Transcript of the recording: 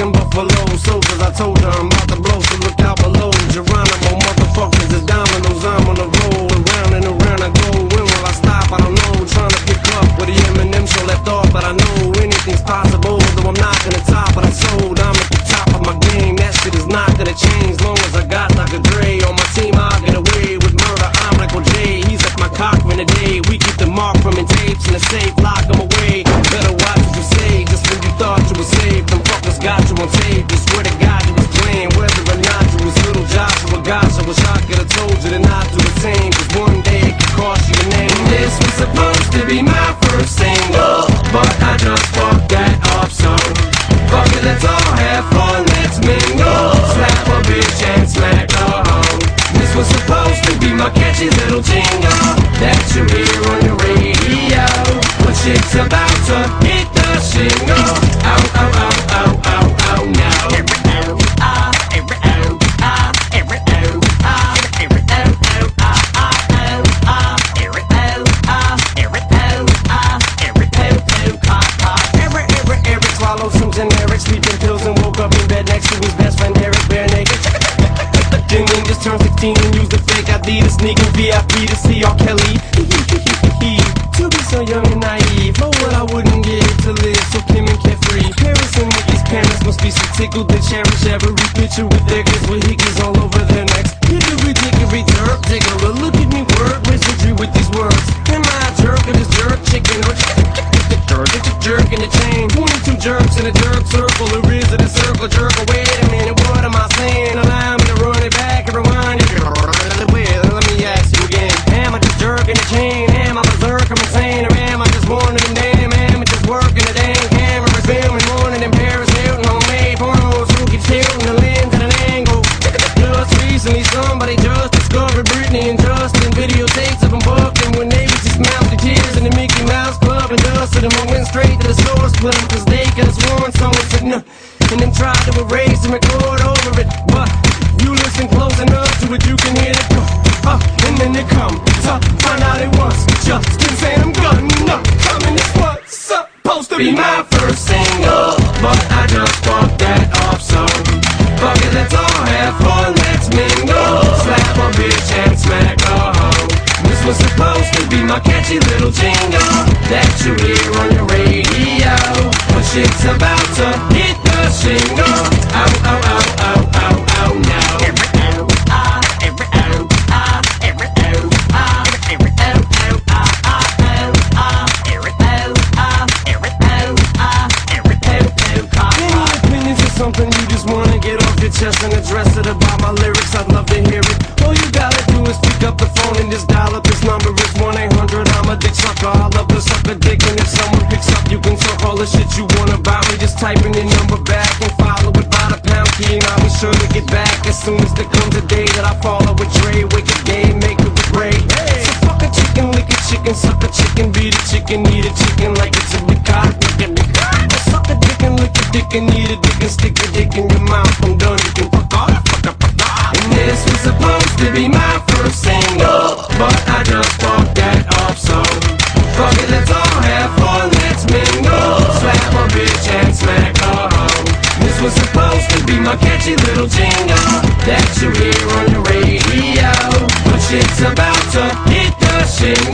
fucking Buffalo Soldiers. I told her I'm about to blow, so look out below. Geronimo, motherfuckers is dominoes. I'm on the roll, around and around I go. When will I stop? I don't know. Trying to pick up where the M&M show left off, but I know anything's possible. Though I'm not gonna top, but I sold. I'm at the top of my game. That shit is not gonna change. Long as I got Dr. Dre on my team, I'll get away with murder. I'm Michael J. He's at my cock for the day. We keep the mark from in tapes in the safe, lock them away. Better watch what you say. Just when you thought you were safe, them fuckers got you on tape. You swear to God you was playing, whether or not you was little Joshua. Gosh, I wish I could've told you to not do the same, cause one day it could cost you your name. This was supposed to be my first single, but I just fucked that up, so fuck it, let's all have fun, let's mingle. Slap a bitch and smack a hoe. This was supposed to be my catchy little jingle that you hear on your radio, but shit's about to hit the shingle. Ow, ow, ow, ow, ow, ow, now. Swallowed some generic sleeping pills and woke up in bed next to his best friend Eric, bare naked. Then just turned 16 and used a fake ID to sneak in VIP to see R. Kelly. To be so young and naive, oh what I wouldn't give to live so Kim and carefree. Harrison with these parents must be so tickled they cherish every picture with their kids with hickeys all over their necks. Hickory dickory jerk diggler, look at me work wizardry with these words. Am I a jerk or just jerk chicken or it's a jerk in the chain? 22 jerks in a jerk circle, or is it a circle jerk? Oh, wait a minute, what am I saying? Allow me to run it back and rewind it. Let me ask you again. Am I just jerking the chain? Am I berserk? I'm insane, or am I just one of them damn amateurs working the damn cameras, filming one of them Paris Hilton homemade pornos who keeps tilting the lens at an angle? Just recently somebody just discovered Britney and Justin videotapes of them bucking when they was just mouthy tears in the Mickey Mouse Club and dusted them and went straight to the store, split them cause they could've sworn someone said no, and then tried to erase and record over it. But you listen close enough to it, you can hear it go up, and then it come to find out it was Justin saying I'm gonna come, and it's what's supposed to be my first single, but I just fucked that up, so fuck it, let's all have fun, let's mingle. Slap a bitch and smack a hoe. This was supposed to be my catchy little jingle that you hear on your radio, but shit's about to hit the shingle. Ow, ow, ow, ow, ow, ow, now. Something you just wanna get off your chest and address it about my lyrics, I'd love to hear it. All you gotta do is pick up the phone and just dial up this number. It's 1-800 I'm a dick sucker. I love to suck a dick, and if someone picks up you can talk all the shit you want about me. Just type in your number back and follow it by the pound key, and I'll be sure to get back as soon as there comes a day that I follow with Dre. Wake a game, make it with Ray. Hey. So fuck a chicken, lick a chicken, suck a chicken, beat a chicken, eat a chicken like it's a big cock. Suck a dick and lick a dick and eat a dick and stick a dick in your mouth. I'm done, you can fuck off, fuck up, fuck off. And this was supposed to be my first single, but I just fucked that up, so fuck it, let's all have fun, let's mingle. Slap a bitch and smack a hoe. This was supposed to be my catchy little jingle that you hear on your radio, but shit's about to hit the shingle.